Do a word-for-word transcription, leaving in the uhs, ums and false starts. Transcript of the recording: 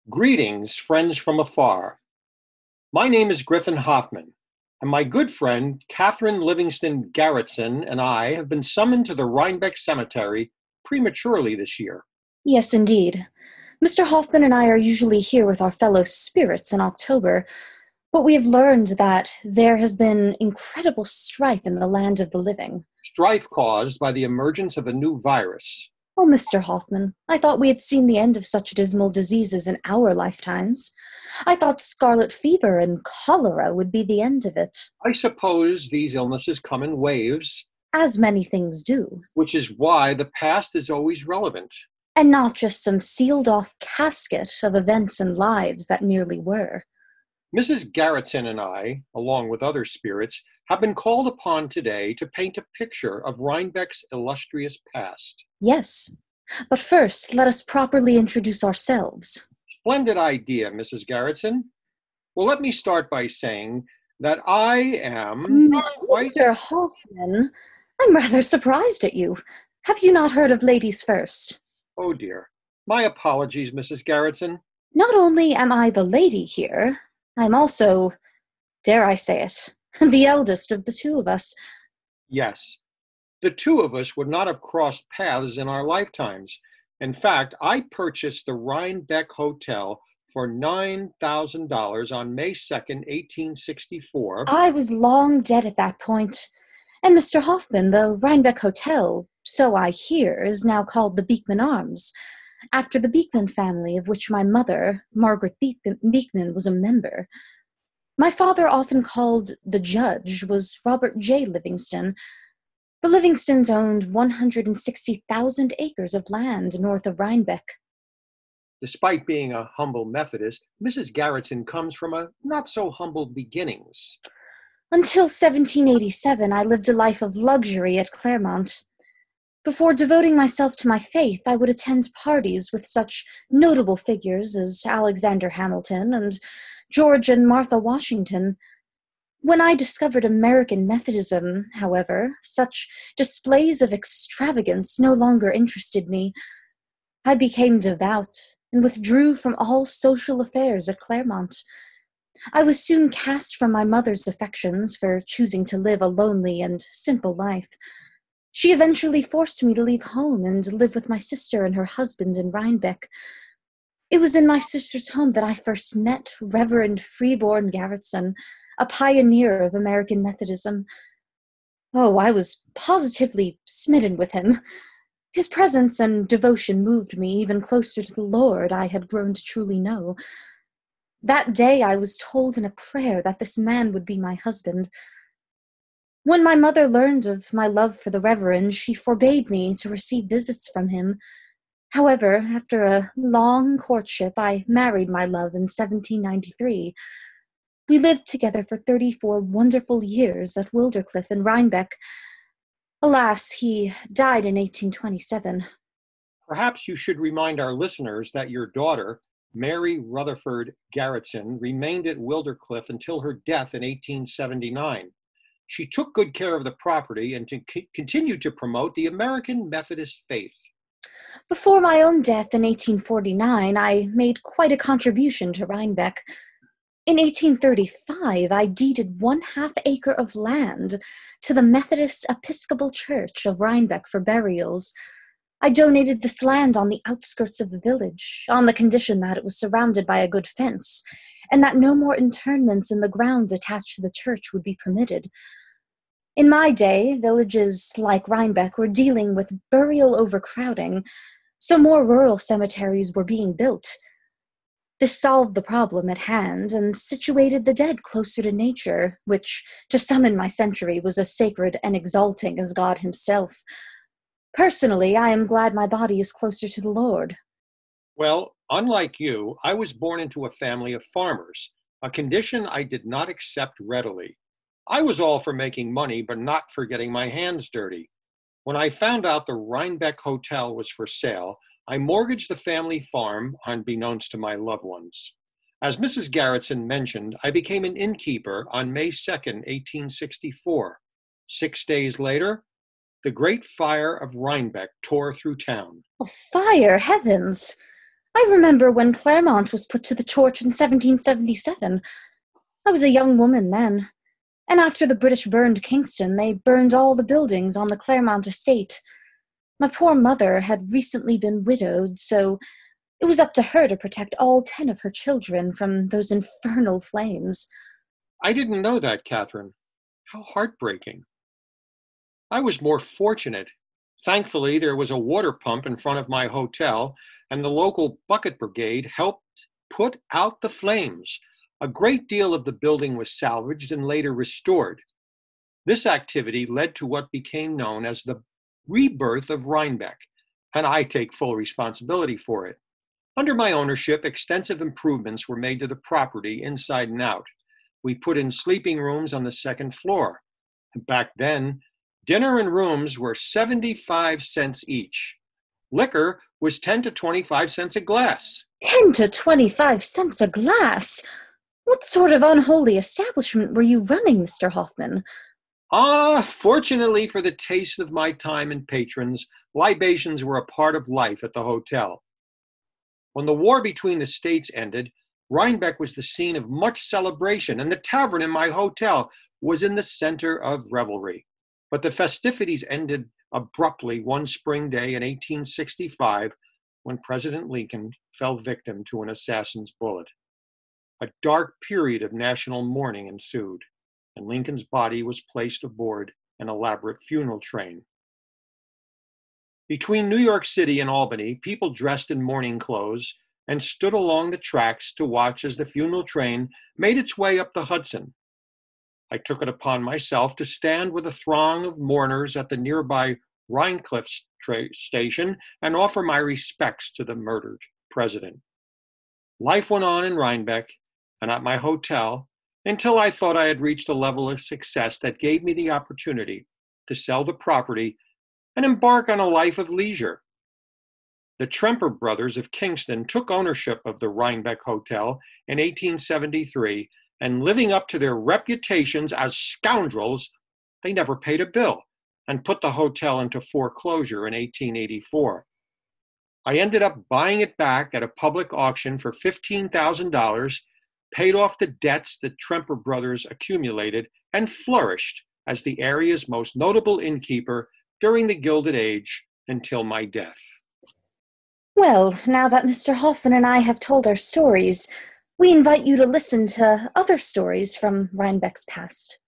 Greetings, friends from afar. My name is Griffin Hoffman, and my good friend Catherine Livingston Garretson and I have been summoned to the Rhinebeck Cemetery prematurely this year. Yes, indeed. Mister Hoffman and I are usually here with our fellow spirits in October, but we have learned that there has been incredible strife in the land of the living. Strife caused by the emergence of a new virus. Oh, Mister Hoffman, I thought we had seen the end of such dismal diseases in our lifetimes. I thought scarlet fever and cholera would be the end of it. I suppose these illnesses come in waves, As many things do, which is why the past is always relevant. and not just some sealed-off casket of events and lives that merely were. Missus Garretson and I, along with other spirits, have been called upon today to paint a picture of Rhinebeck's illustrious past. Yes, but first let us properly introduce ourselves. Splendid idea, Missus Garretson. Well, let me start by saying that I am quite... Mister Hoffman, I'm rather surprised at you. Have you not heard of Ladies First? Oh dear. My apologies, Missus Garretson. Not only am I the lady here, I'm also, dare I say it, the eldest of the two of us. Yes. The two of us would not have crossed paths in our lifetimes. In fact, I purchased the Rhinebeck Hotel for nine thousand dollars on May second, eighteen sixty-four. I was long dead at that point, and Mister Hoffman, the Rhinebeck Hotel, so I hear, is now called the Beekman Arms, after the Beekman family of which my mother, Margaret Beekman, Beekman, was a member. My father, often called the Judge, was Robert J. Livingston. The Livingstons owned one hundred sixty thousand acres of land north of Rhinebeck. Despite being a humble Methodist, Missus Garretson comes from a not-so-humble beginnings. Until seventeen eighty-seven, I lived a life of luxury at Claremont. Before devoting myself to my faith, I would attend parties with such notable figures as Alexander Hamilton and George and Martha Washington. When I discovered American Methodism, however, such displays of extravagance no longer interested me. I became devout and withdrew from all social affairs at Claremont. I was soon cast from my mother's affections for choosing to live a lonely and simple life. She eventually forced me to leave home and live with my sister and her husband in Rhinebeck. It was in my sister's home that I first met Reverend Freeborn Garretson, a pioneer of American Methodism. Oh, I was positively smitten with him. His presence and devotion moved me even closer to the Lord I had grown to truly know. That day I was told in a prayer that this man would be my husband. When my mother learned of my love for the Reverend, she forbade me to receive visits from him. However, after a long courtship, I married my love in seventeen ninety-three. We lived together for thirty-four wonderful years at Wildercliff in Rhinebeck. Alas, he died in eighteen twenty-seven. Perhaps you should remind our listeners that your daughter, Mary Rutherford Garretson, remained at Wildercliff until her death in eighteen seventy-nine. She took good care of the property and to c- continued to promote the American Methodist faith. Before my own death in eighteen forty-nine, I made quite a contribution to Rhinebeck. In eighteen thirty-five, I deeded one half acre of land to the Methodist Episcopal Church of Rhinebeck for burials. I donated this land on the outskirts of the village, on the condition that it was surrounded by a good fence, and that no more interments in the grounds attached to the church would be permitted. In my day, villages like Rhinebeck were dealing with burial overcrowding, so more rural cemeteries were being built. This solved the problem at hand and situated the dead closer to nature, which, to some in my century, was as sacred and exalting as God himself. Personally, I am glad my body is closer to the Lord. Well, unlike you, I was born into a family of farmers, a condition I did not accept readily. I was all for making money, but not for getting my hands dirty. When I found out the Rhinebeck Hotel was for sale, I mortgaged the family farm, unbeknownst to my loved ones. As Missus Garretson mentioned, I became an innkeeper on May second, eighteen sixty-four. Six days later, the Great Fire of Rhinebeck tore through town. Oh, fire, heavens! I remember when Claremont was put to the torch in seventeen seventy-seven. I was a young woman then, and after the British burned Kingston, they burned all the buildings on the Claremont estate. My poor mother had recently been widowed, so it was up to her to protect all ten of her children from those infernal flames. I didn't know that, Catherine. How heartbreaking. I was more fortunate. Thankfully, there was a water pump in front of my hotel, and the local bucket brigade helped put out the flames. A great deal of the building was salvaged and later restored. This activity led to what became known as the rebirth of Rhinebeck, and I take full responsibility for it. Under my ownership, extensive improvements were made to the property inside and out. We put in sleeping rooms on the second floor. Back then, dinner and rooms were seventy-five cents each. Liquor was ten to twenty-five cents a glass. Ten to twenty-five cents a glass? What sort of unholy establishment were you running, Mister Hoffman? Ah, fortunately for the taste of my time and patrons, libations were a part of life at the hotel. When the war between the states ended, Rhinebeck was the scene of much celebration, and the tavern in my hotel was in the center of revelry. But the festivities ended abruptly one spring day in eighteen sixty-five when President Lincoln fell victim to an assassin's bullet. A dark period of national mourning ensued, and Lincoln's body was placed aboard an elaborate funeral train. Between New York City and Albany, people dressed in mourning clothes and stood along the tracks to watch as the funeral train made its way up the Hudson. I took it upon myself to stand with a throng of mourners at the nearby Rhinecliff station and offer my respects to the murdered president. Life went on in Rhinebeck and at my hotel until I thought I had reached a level of success that gave me the opportunity to sell the property and embark on a life of leisure. The Tremper brothers of Kingston took ownership of the Rhinebeck Hotel in eighteen seventy-three, and living up to their reputations as scoundrels, they never paid a bill and put the hotel into foreclosure in eighteen eighty-four. I ended up buying it back at a public auction for fifteen thousand dollars, paid off the debts the Tremper brothers accumulated, and flourished as the area's most notable innkeeper during the Gilded Age until my death. Well, now that Mister Hoffman and I have told our stories, we invite you to listen to other stories from Rhinebeck's past.